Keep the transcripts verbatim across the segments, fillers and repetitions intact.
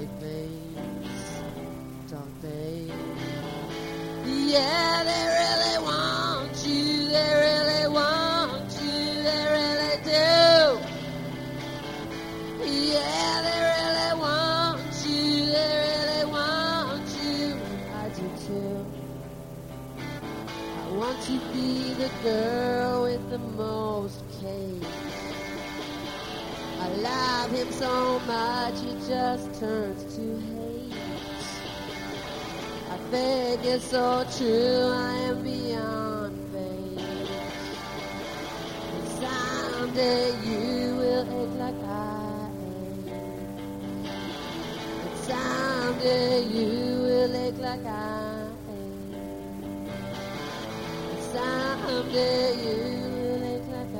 Big veins, dark veins. Yeah, they really want you, they really want you, they really do. Yeah, they really want you, they really want you. I do too. I want to be the girl with the most cake. I love him so much he just turns to hate. I think it's so true, I am beyond faith. And someday you will ache like I ache. And someday you will ache like I ache. And someday you will ache like I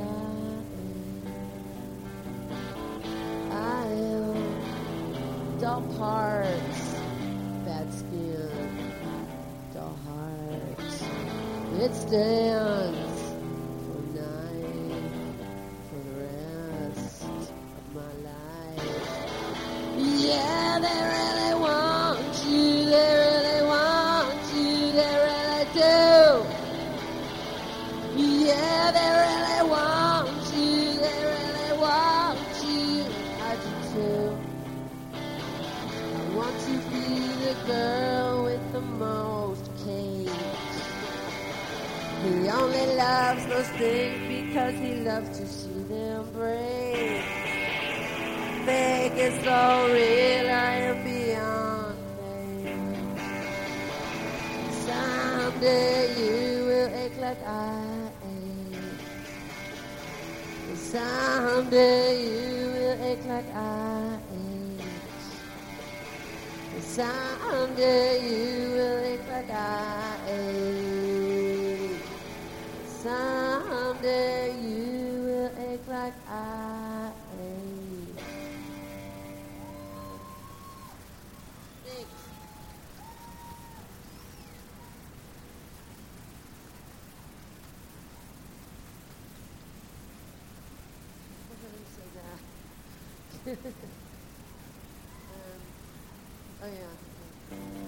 ache. I am dull hearts, bad skin, dull hearts. It stands for night, for the rest of my life. Yeah, they really want you, they really want you, they really do. Yeah, they really want you, they really want you. I do too. I want to be the girl with the most cake. He only loves those things because he loves to see them break. Fake is so real, I am beyond faith. Someday you will ache like I ache. Someday you will ache like I ache. Someday you will ache like I ache. Someday you will ache like I ache. Thanks. What did I say that? um, oh yeah.